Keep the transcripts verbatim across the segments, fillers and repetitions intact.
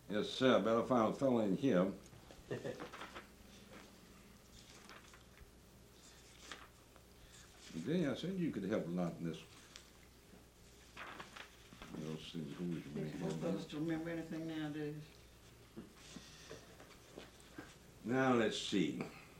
Yes, sir. Better find a fellow in here. Yeah, I said you could help a lot in this. We'll see who we can People supposed to remember anything nowadays. Now let's see.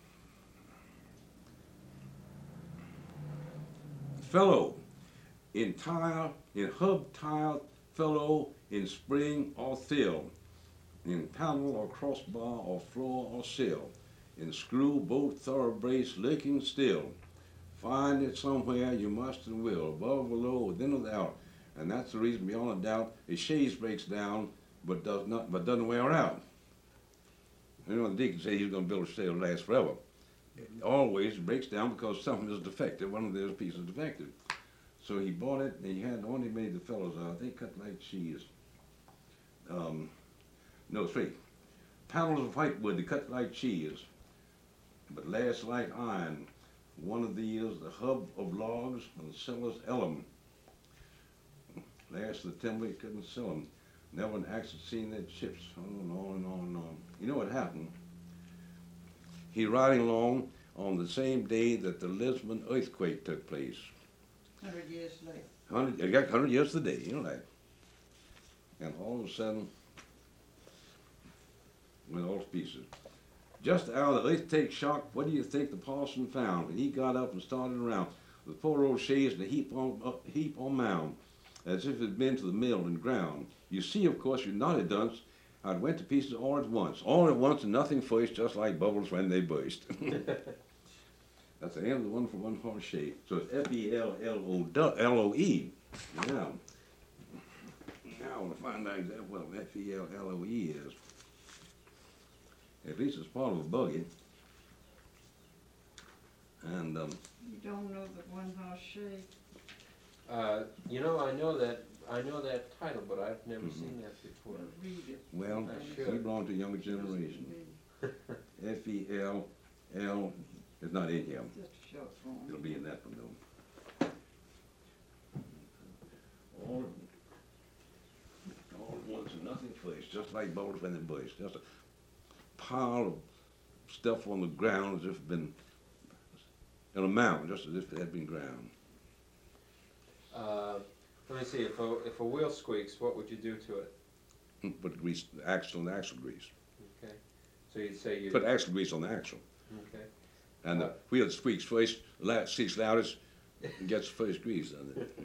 Fellow in tile, in hub tile, fellow in spring or thill, in panel or crossbar or floor or sill, in screw, bolt, thorough brace, lurking still. Find it somewhere you must and will, above, below, within or without. And that's the reason beyond a doubt a chaise breaks down but does not but doesn't wear out. You know, the deacon said he's going to build a chaise that'll last forever. It always breaks down because something is defective, one of those pieces is defective. So he bought it, and he had only made the fellows out. They cut like cheese. Um, no, three. Panels of white wood, they cut like cheese, but last like iron. One of these, the hub of logs, and the seller's ellum. Last the timber, he couldn't sell them. Never an accident seen their chips, on and on and on and on. You know what happened? He riding along on the same day that the Lisbon earthquake took place. Hundred years later. Hundred, it got hundred years today, you know that. And all of a sudden, went all to pieces. Just out of the earthquake shock, what do you think the parson found? And he got up and started around with poor old chaise and a heap on uh, heap on mound, as if it had been to the mill and ground. You see, of course, you're not a dunce. I went to pieces all at once, all at once, and nothing first, just like bubbles when they burst. That's the end of the one for one horse chaise. So it's F E L L O E. Now, now I want to find out exactly what F E L L O E is. At least it's part of a buggy. And um, You don't know the one horse chaise? Uh, you know, I know that, I know that title, but I've never Mhm. seen that before. Well, read it. well, I we should. belong to a younger generation. F E L L is not in here. Just a short form. It'll be in that one though. All, all at once and nothing first, just like bubbles when they burst. Just a pile of stuff on the ground as if it had been in a mountain, just as if it had been ground. Uh, let me see, if a, if a wheel squeaks, what would you do to it? Put grease, the axle on the axle grease. Okay, so you'd say you, Put axle grease on the axle. okay, And the wheel squeaks first, la squeaks loudest, and gets the first grease on it.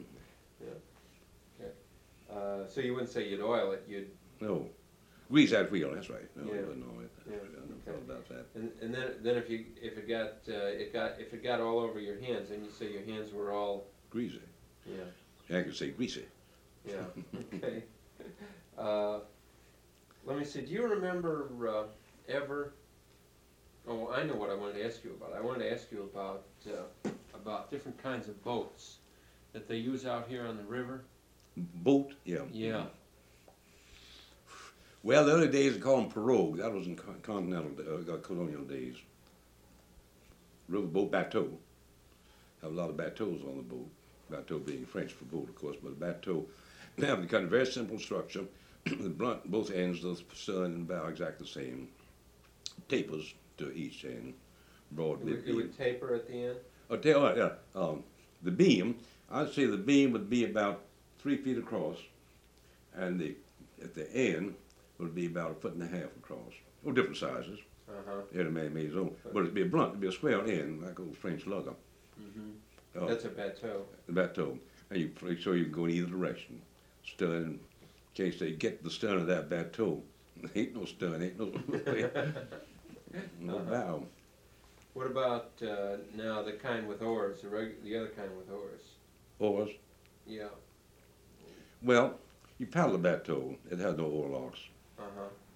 uh, so you wouldn't say you'd oil it, you'd, No. Grease that wheel, that's right. No, Yeah. no, no, Yeah, I never okay. thought about that. and, and then, then if you, if it got, uh, it got, if it got all over your hands, then you say your hands were all, Greasy. yeah, I could say greasy. yeah, okay. Uh, let me see, do you remember, uh, ever, oh, I know what I wanted to ask you about. I wanted to ask you about, uh, about different kinds of boats that they use out here on the river. Boat, yeah. Yeah. Well, the early days they called them pirogue. That was in con- continental, uh, colonial days. Riverboat bateau. Have a lot of bateaus on the boat. Bateau being French for boat, of course, but a bateau. They have the kind of very simple structure. The blunt, both ends of the stern and bow exactly the same. Tapers to each end. Broad It mid would, it would taper at the end? Oh, tell you, yeah. Um, the beam, I'd say the beam would be about three feet across, and the at the end would be about a foot and a half across. Oh, different sizes. Uh-huh. Every man made his own. But it'd be a blunt, it'd be a square end, like old French lugger. Mm-hmm. Uh, That's a bateau. the bateau. And you make sure you can go in either direction. Stern, in case they get the stern of that bateau. Ain't no stern, ain't no, no Uh-huh. bow. What about, uh, now the kind with oars, the reg, the other kind with oars? Oars. Yeah, Well, you paddle a bateau. It has no oar locks. uh-huh.